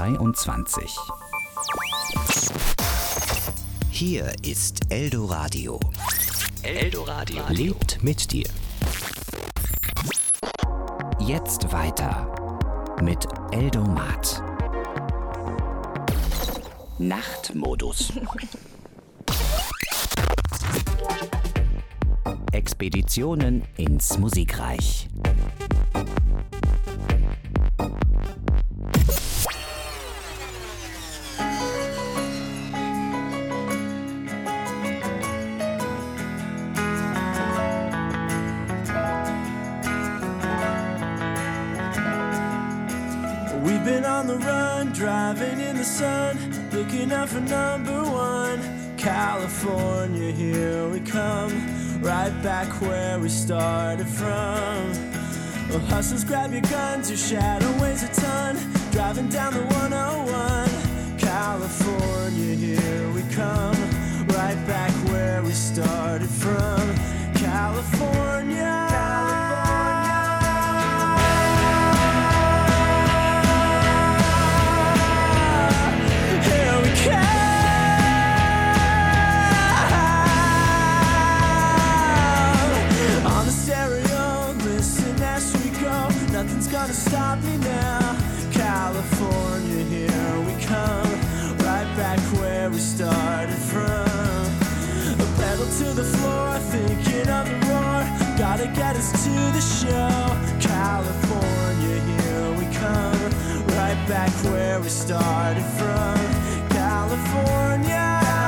23. Hier ist Eldoradio. Eldoradio Lebt mit dir. Jetzt weiter mit Eldomat. Nachtmodus. Expeditionen ins Musikreich. We've been on the run, driving in the sun, looking out for number one. California, here we come, right back where we started from. Well, hustlers, grab your guns, your shadow weighs a ton, driving down the 101. California, here we come, right back where we started from. California. Nothing's gonna stop me now. California, here we come, right back where we started from. A pedal to the floor, thinking of the roar, gotta get us to the show. California, here we come, right back where we started from. California.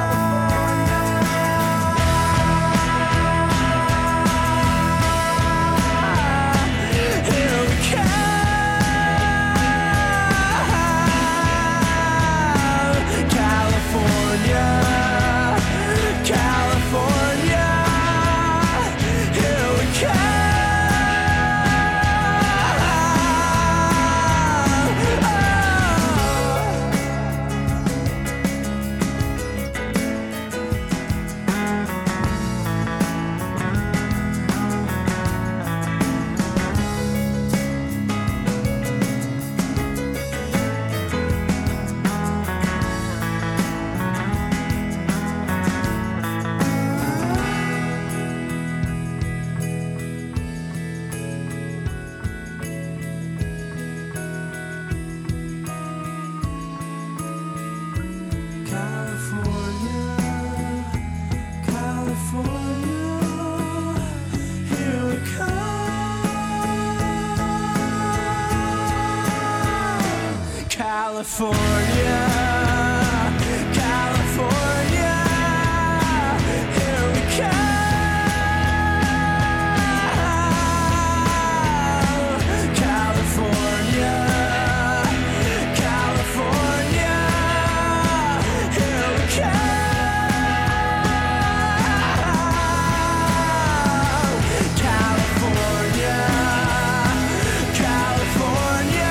California, California, here we come. California, California, here we come. California, California.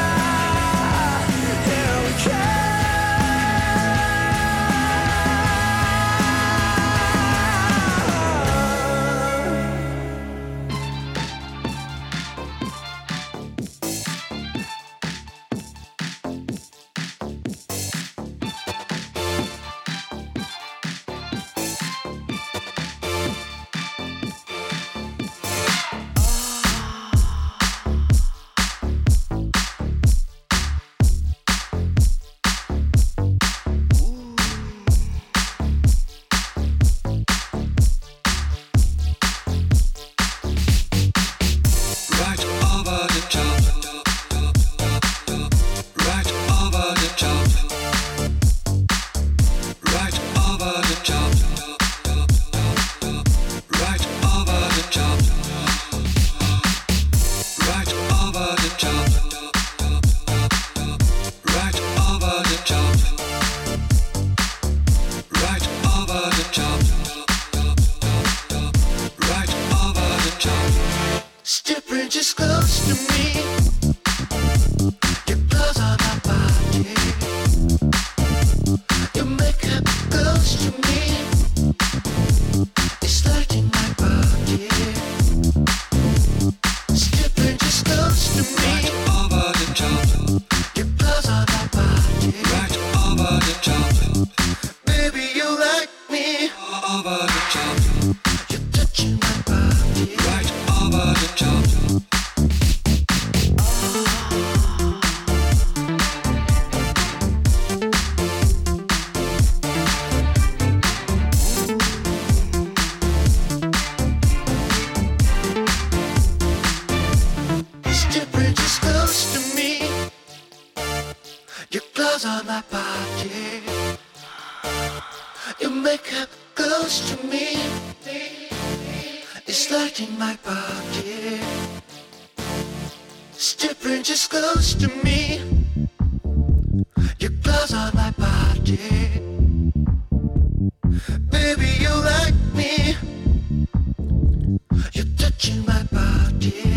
over the top. You're touching my body. Right over the top. On my body, your makeup close to me. It's lighting my body. Stepping just close to me. Your clothes on my body. Baby, you like me. You're touching my body.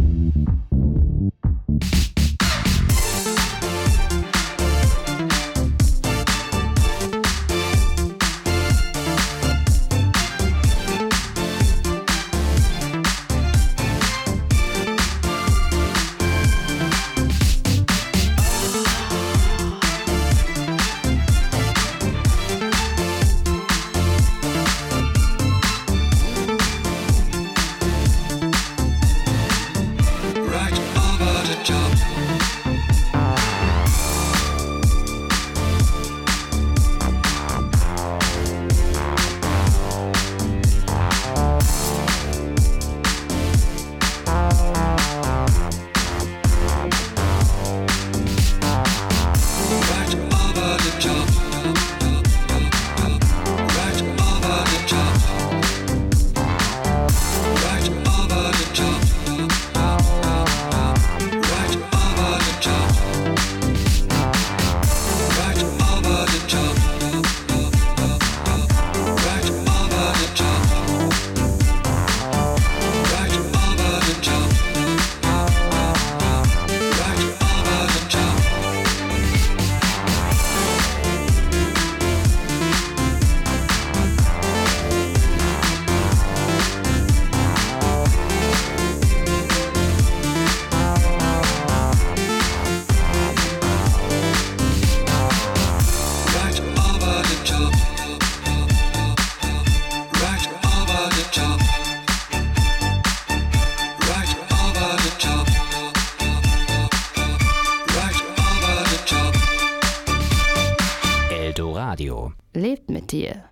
Radio. Lebt mit dir.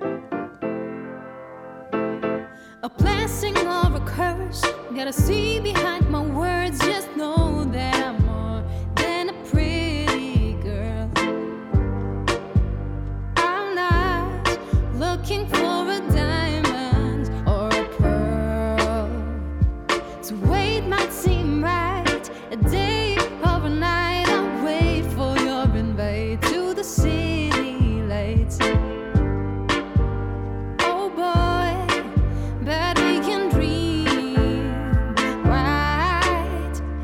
A blessing or a curse, gotta see behind my words, just know that I'm more than a pretty girl. I'm not looking for a diamond or a pearl. To wait might seem right, a day or a night, I'll wait for your invite to the city lights. Oh boy, but we can dream, right?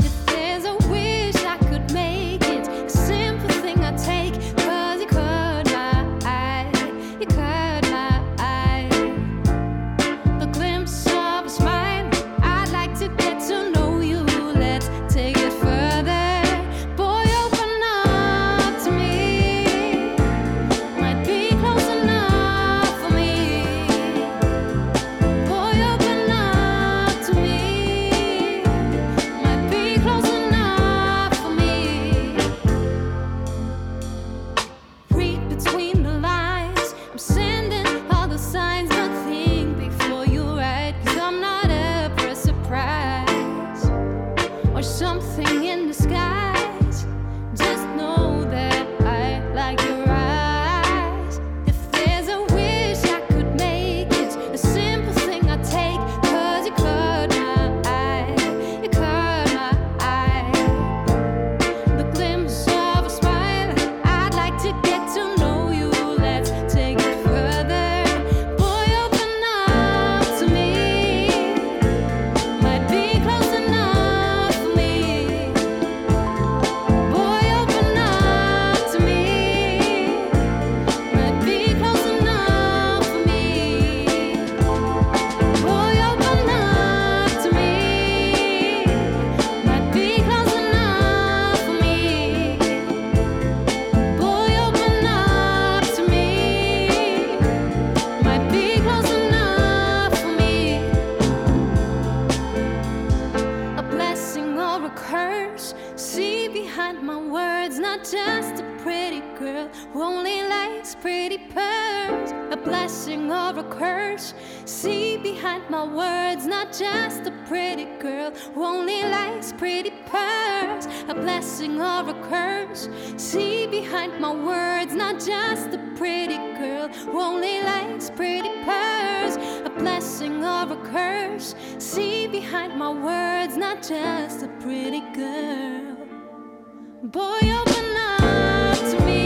blessing or a curse. See behind my words, not just a pretty girl who only likes pretty pearls. A blessing or a curse. See behind my words, not just a pretty girl who only likes pretty pearls. A blessing or a curse. See behind my words, not just a pretty girl. Boy, open up to me.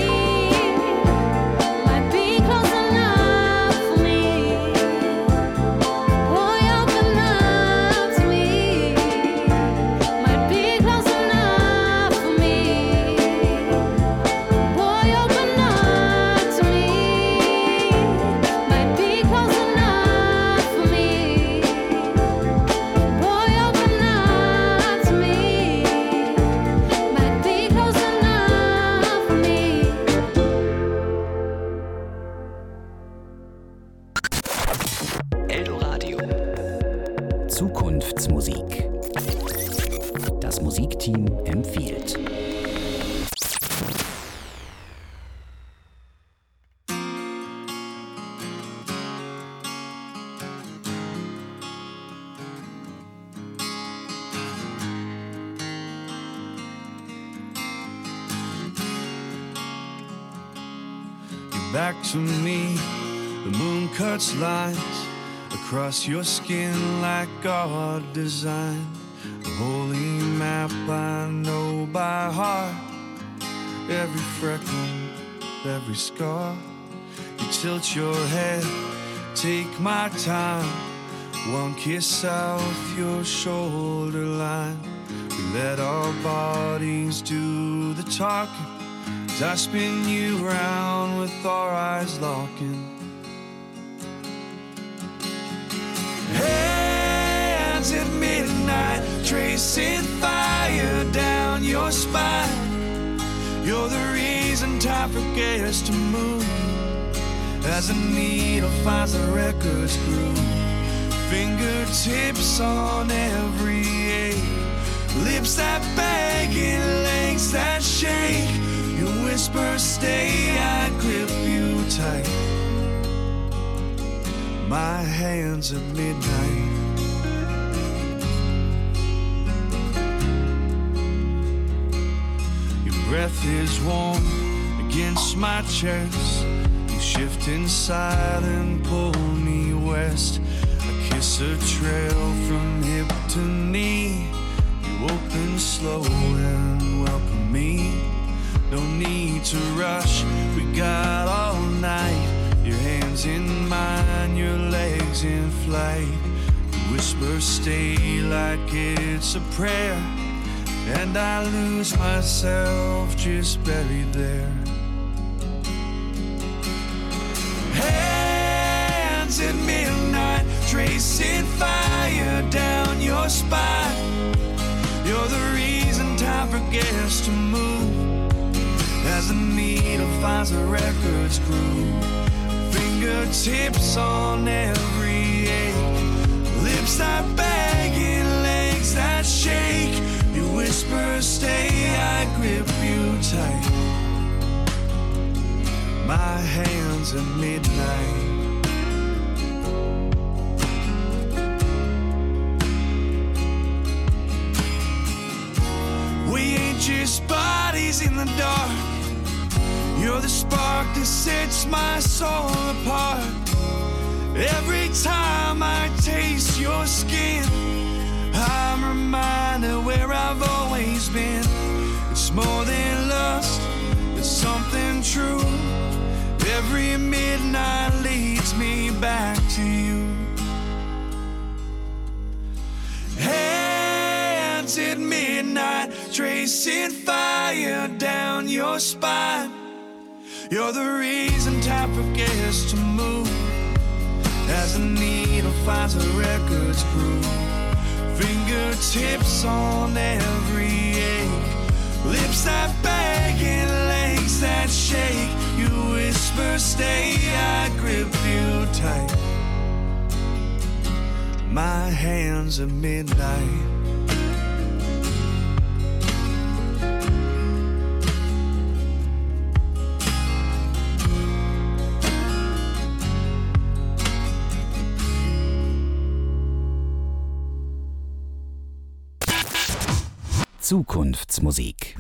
Might be close enough for me. Boy, open up to me. Might be close enough for me. Boy, open up to me. Might be close enough for me. Boy, open up to me. Might be close enough for me. Eldoradio. Zukunftsmusik. Das Musikteam empfiehlt. Back to me, the moon cuts lines across your skin like God designed. The holy map I know by heart. Every freckle, every scar. You tilt your head, take my time. One kiss south your shoulder line. We let our bodies do the talking. As I spin you round with our eyes locking. Hands at midnight, tracing fire down your spine. You're the reason time forgets to move. As a needle finds the record's groove. Fingertips on every ache. Lips that beg and legs that shake. You whisper, stay, I grip you tight. My hands at midnight. Your breath is warm against my chest. You shift inside and pull me west. I kiss a trail from hip to knee. You open slow and welcome me. No need to rush, we got all night. Your hands in mine, your legs in flight. You whisper stay like it's a prayer. And I lose myself just buried there. Hands at midnight, tracing fire down your spine. You're the reason time forgets to move. As the needle finds the record's groove. Fingertips on every ache. Lips that beg and legs that shake. You whisper stay, I grip you tight. My hands at midnight. We ain't just bodies in the dark. You're the spark that sets my soul apart. Every time I taste your skin, I'm reminded where I've always been. It's more than lust, it's something true. Every midnight leads me back to you. Hands at midnight, tracing fire down your spine. You're the reason time forgets to move. As the needle finds the record's groove. Fingertips on every ache. Lips that beg and legs that shake. You whisper stay, I grip you tight. My hands at midnight. Zukunftsmusik.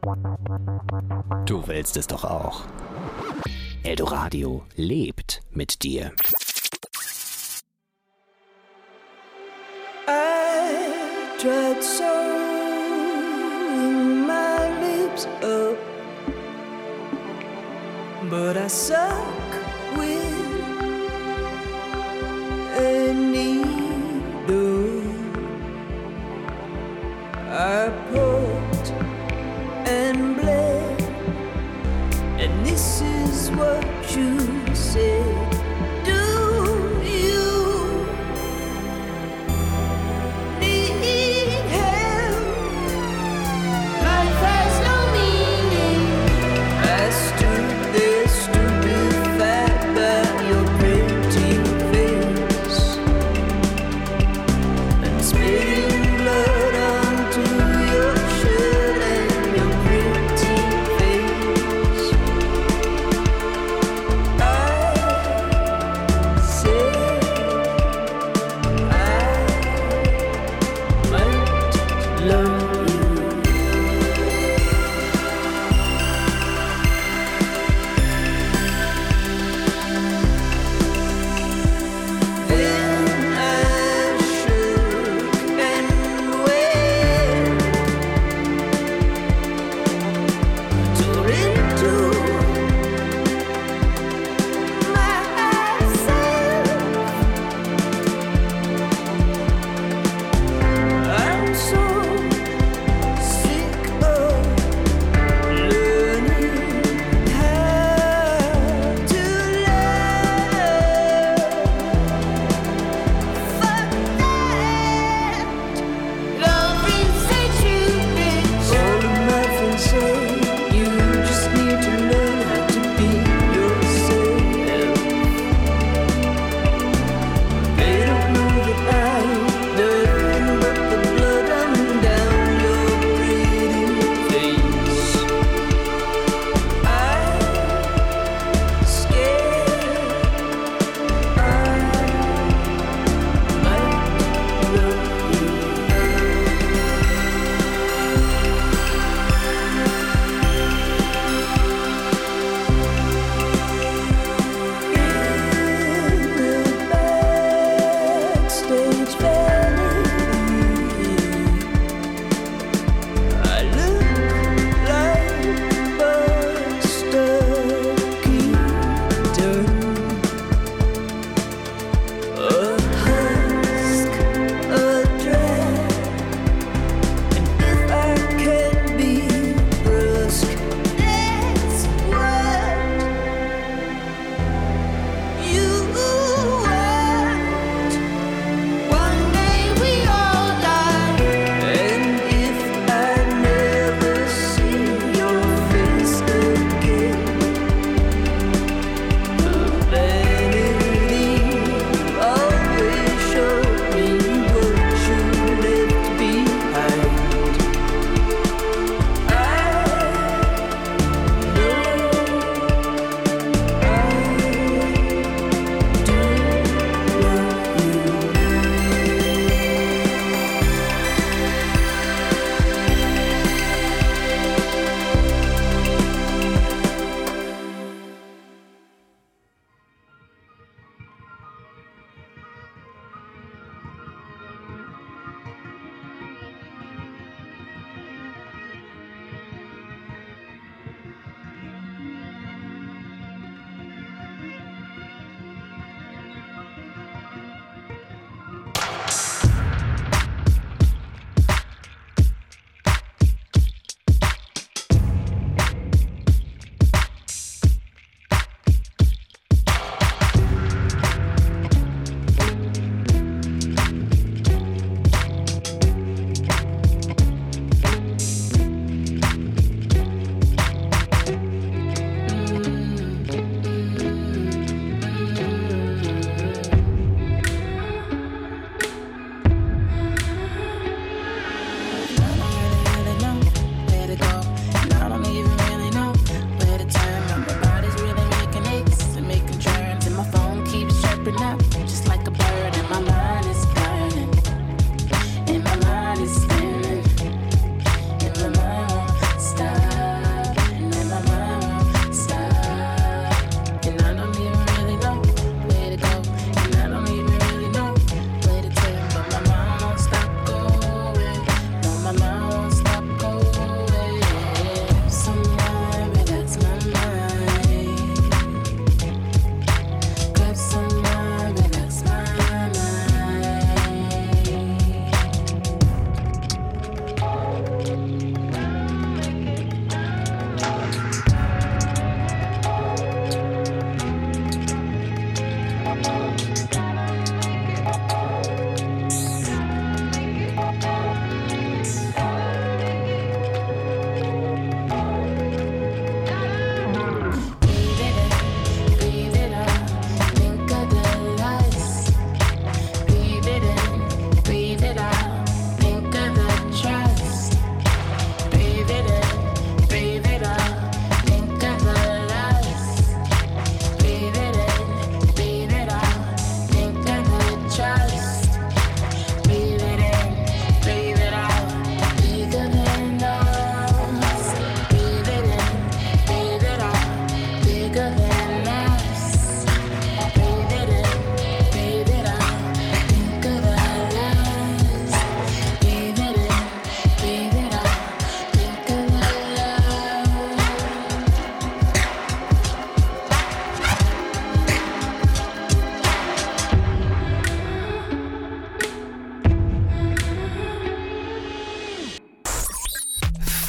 Du willst es doch auch. Eldoradio lebt mit dir. I tried sewing my lips up, but I suck with a needle. I poked and bled, and this is what you said. Do you need help? Life has no meaning. I stood there stupefied by your pretty face and spitting blood onto your shirt and your pretty face.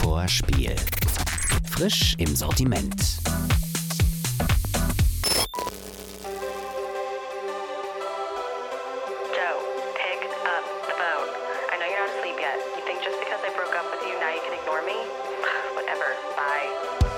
Vorspiel. Frisch im Sortiment. Joe, pick up the phone. I know you're not asleep yet. You think just because I broke up with you now you can ignore me? Whatever. Bye.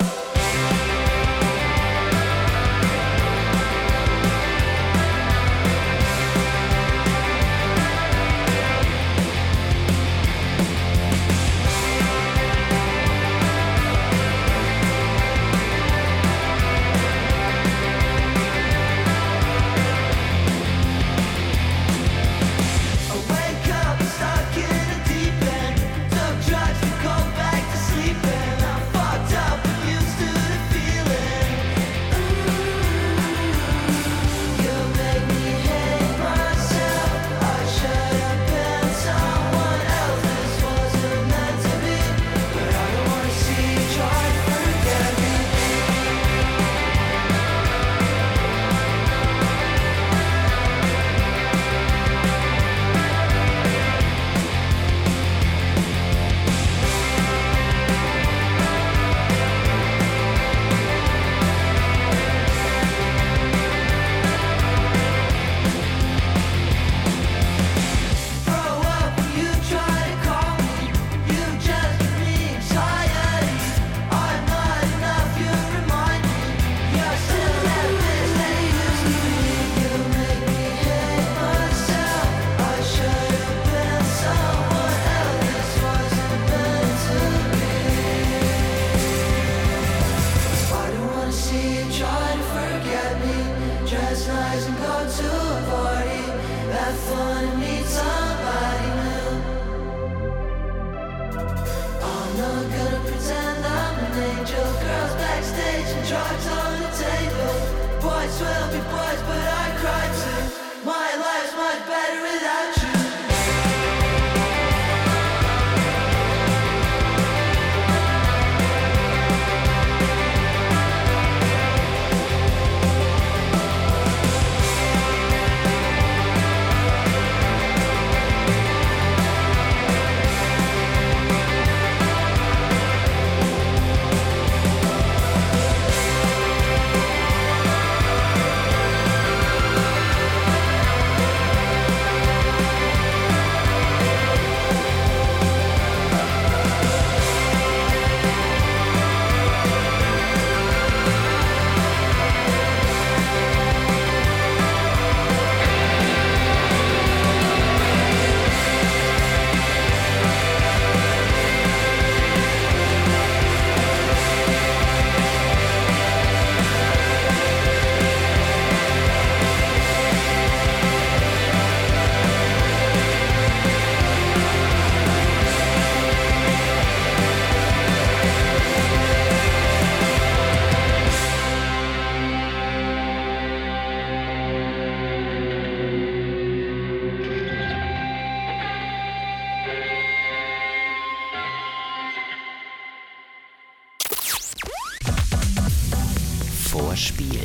Vorspiel.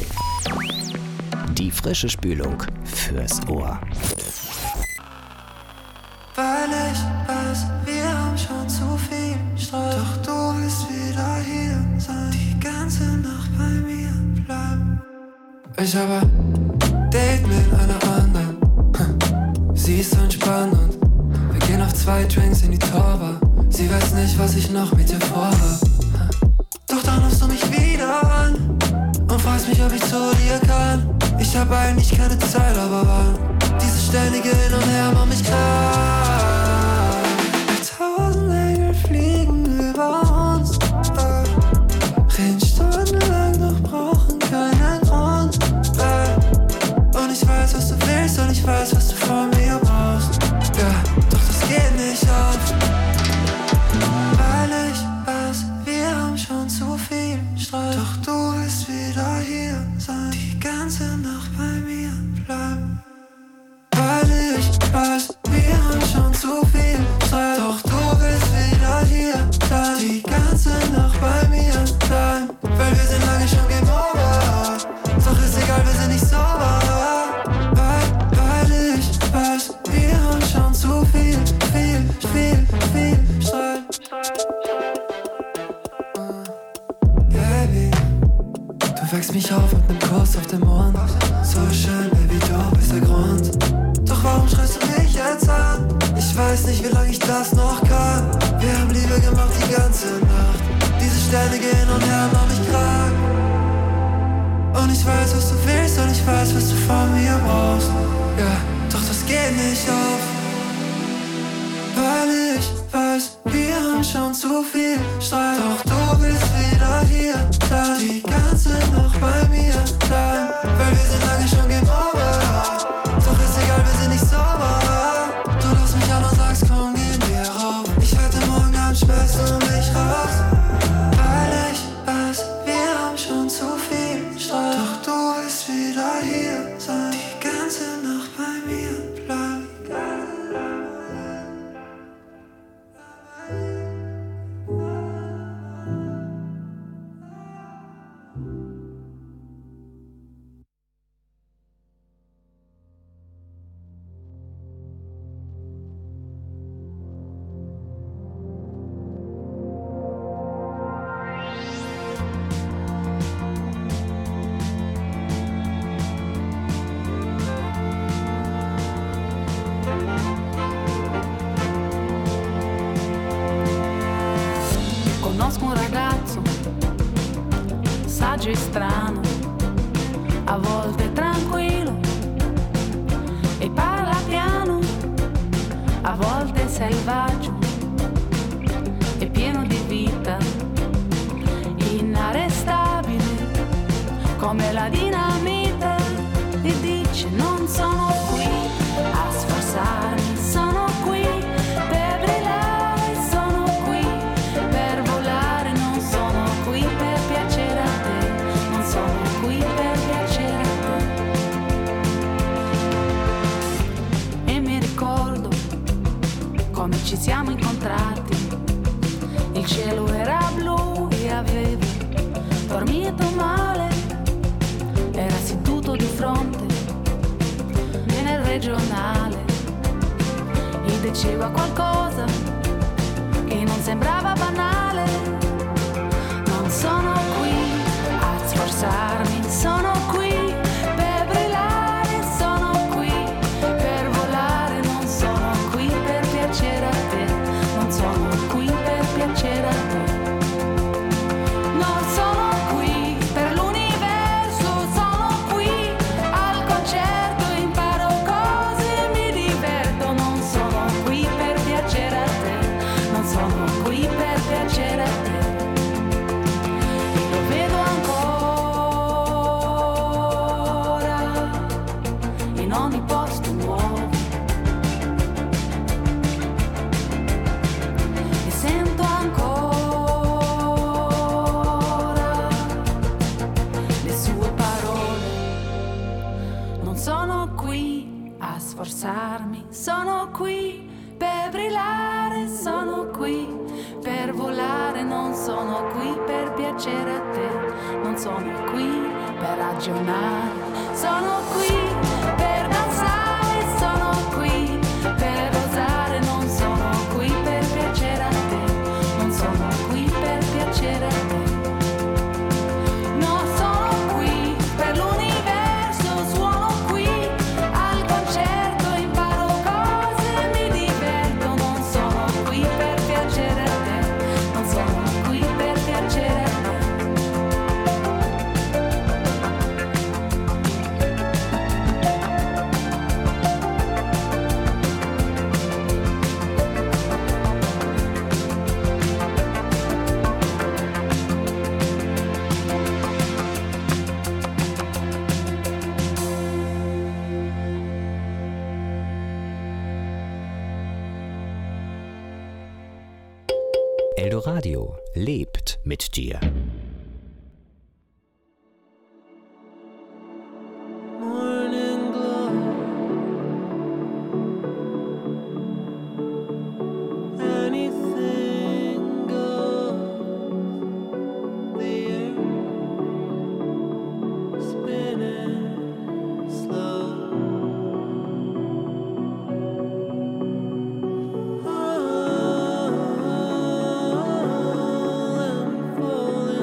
Die frische Spülung fürs Ohr. Weil ich weiß, wir haben schon zu viel Streit. Doch du willst wieder hier sein, die ganze Nacht bei mir bleiben. Ich habe ein Date mit einer anderen. Sie ist so entspannt und wir gehen auf 2 Drinks in die Torbar. Sie weiß nicht, was ich noch mit ihr vorhabe. Doch dann rufst du mich wieder an und fragst mich, ob ich zu dir kann. Ich hab eigentlich keine Zeit, aber wann? Dieses ständige Hin und Her macht mich klar. 1000 Engel fliegen über uns, reden stundenlang, doch brauchen keinen Grund. Und ich weiß, was du willst und ich weiß, was du von mir brauchst. Ja, doch das geht nicht auf. Weil ich weiß, wir haben schon zu viel Streit. Doch du willst wieder hier sein, die ganze Nacht bei mir bleiben. Weil ich weiß, wir haben wächst mich auf mit nem Kuss auf den Mund. So schön, Baby, du bist der Grund. Doch warum schreist du mich jetzt an? Ich weiß nicht, wie lange ich das noch kann. Wir haben Liebe gemacht die ganze Nacht. Diese Sterne gehen und her, mach mich krank. Und ich weiß, was du willst und ich weiß, was du von mir brauchst. Ja, doch das geht nicht auf. Weil ich weiß, wir haben schon zu viel Streit. Doch du bist wieder hier, dann die ganze Nacht bei mir bleiben. Weil wir sind lange schon Game Over. Doch ist egal, wir sind nicht sauber. Du rufst mich an und sagst, komm, gehen wir rauf. Ich halte morgen Abend Spaß und mich raus. Weil ich weiß, wir haben schon zu viel Streit. Doch du willst wieder hier sein, die ganze Nacht bei mir bleiben. Conosco un ragazzo, saggio e strano, a volte tranquillo e parla piano, a volte selvaggio e pieno di vita, inarrestabile come la dinamite, e dice non sono qui a sforzarmi, sono qui per brillare, sono qui per volare, non sono qui per piacere a te, non sono qui per piacere a te. E mi ricordo come ci siamo incontrati, il cielo era blu e avevo dormito male, era seduto di fronte nel regionale e diceva qualcosa che non sembrava banale. Non sono qui a sforzarmi, sono qui per brillare, sono qui per volare, non sono qui per piacere a te, non sono qui per piacere a te. Non sono qui per l'universo, sono qui al concerto, imparo cose, mi diverto, non sono qui per piacere a te, non sono qui per piacere a te. E lo vedo ancora in ogni posto nuovo e sento ancora le sue parole. Non sono qui a sforzarmi, sono qui per brillare, sono qui per volare, non sono qui per piacere a te, non sono qui per ragionare, sono qui per danzare, sono qui per osare, non sono qui per piacere a te, non sono qui per piacere a te. Non sono qui per l'universo, suono qui al concerto, imparo cose, mi diverto, non sono qui per piacere a te, non sono qui per piacere a te. Eldoradio lebt mit dir. Morning glow, anything goes. The air spinning slow. I'm falling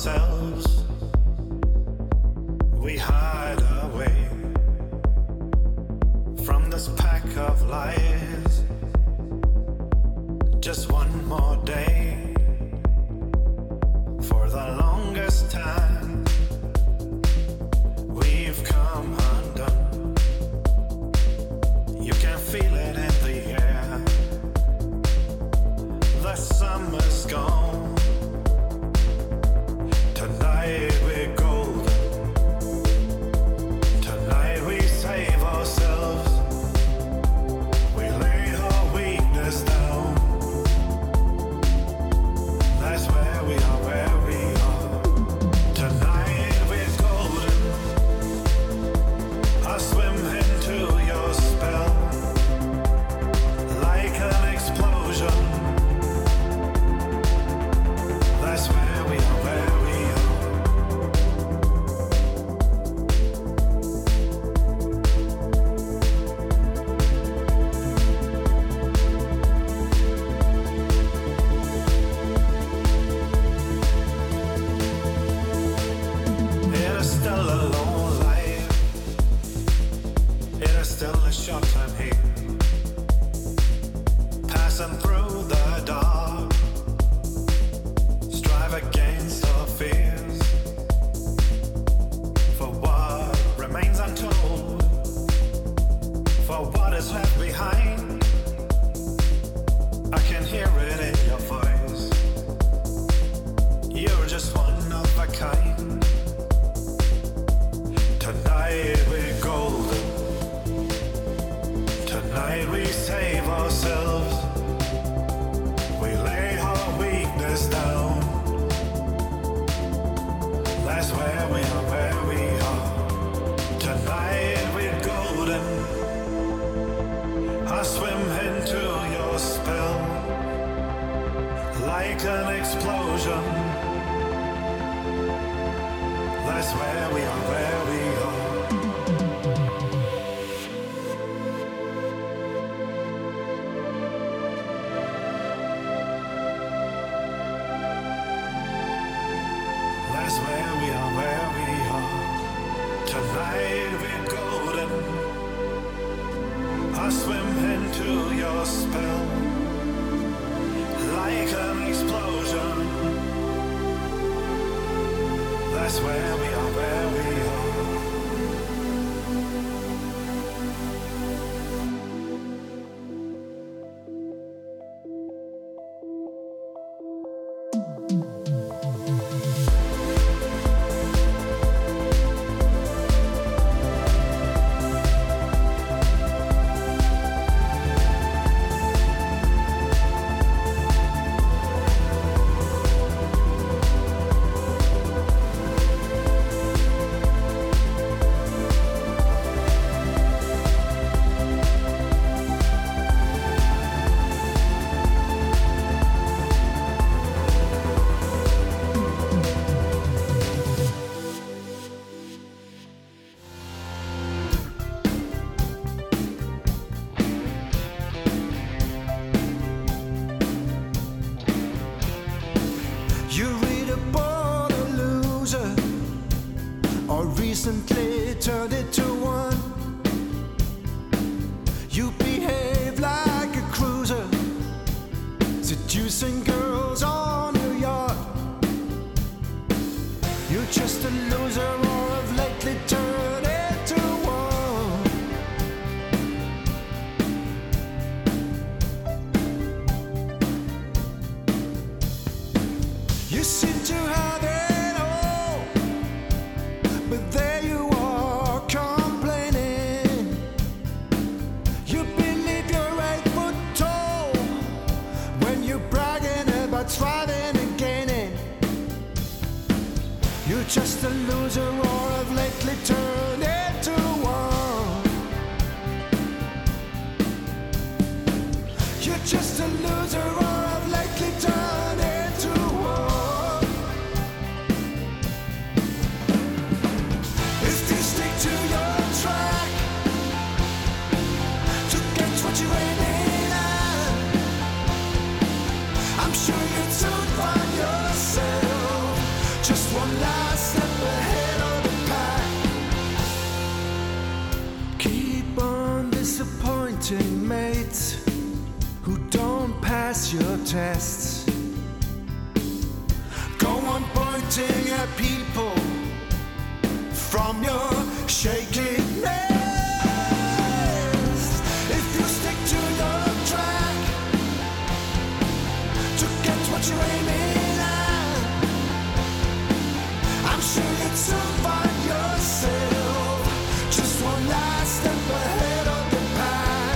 ourselves. We hide away from this pack of lies. Just one more day. For the longest time, we've come undone. You can feel it in the air. The summer's gone. Tonight we're golden. Tonight we save ourselves. We lay our weakness down. That's where we are, where we are. Tonight we're golden. I swim into your spell like an explosion. That's where we are, where we are. It is still a long life. It is still a short time here. Passing through the dark. Strive against our fears. For what remains untold. For what is left behind. I can hear it in your voice. You're just one of a kind. Tonight we're golden. Tonight we save ourselves. We lay our weakness down. That's where we are, where we are. Tonight we're golden. I swim into your spell like an explosion. That's where we are, where we are. That's where we are, where we are. Tonight we're golden. I swim into your spell like an explosion. That's where we are, where we are. You read about a loser, or recently turned into one. You behave like a cruiser, seducing girls on your yacht. You're just a loser, or have lately turned into one. You seem to have it all, but there you are complaining. You believe you're 8 foot tall when you're bragging about striving and gaining. You're just a loser, or have lately turned into one. You're just a loser, or have lately turned into one. If you stick to your track to get what you're aiming at, I'm sure you'd soon find yourself just one. protests. Go on pointing at people from your shaky nest. If you stick to your track to get what you're aiming at, I'm sure you'd soon find yourself just one last step ahead of the pack.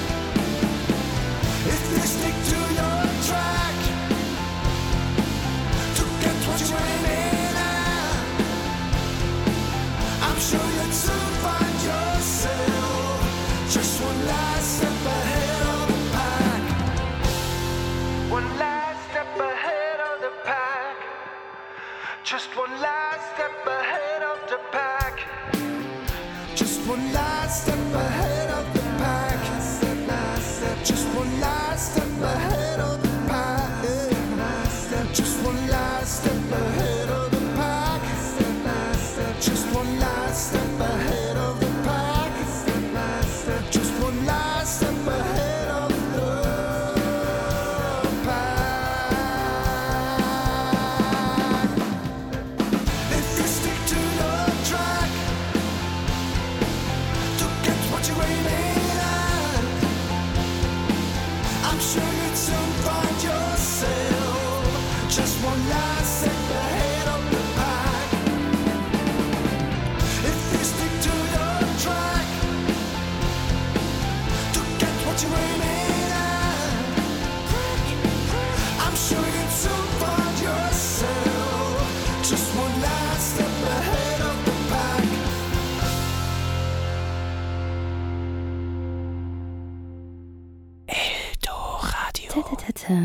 If you stick to your track to get what you're aiming at, I'm sure you'd soon find yourself just one last step ahead of the pack. One last step ahead of the pack. Just one last step ahead of the pack. Just one last step ahead of the pack. Just one last step ahead of the pack. Just one last step ahead of the pack. Just one last step ahead of the pack. Just one last step ahead of the pack. If you stick to your track to get what you're aiming at, I'm sure you'd soon find yourself just one last step ahead of the pack. If you stick to your track to get what you're aiming at, I'm sure you'd soon find yourself just one last step ahead of the pack. Eldoradio. Ta-ta-ta-ta.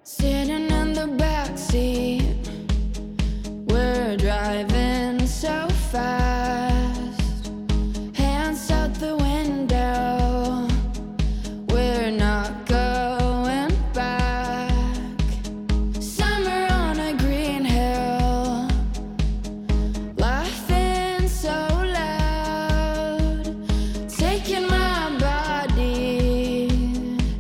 Sitting in the backseat.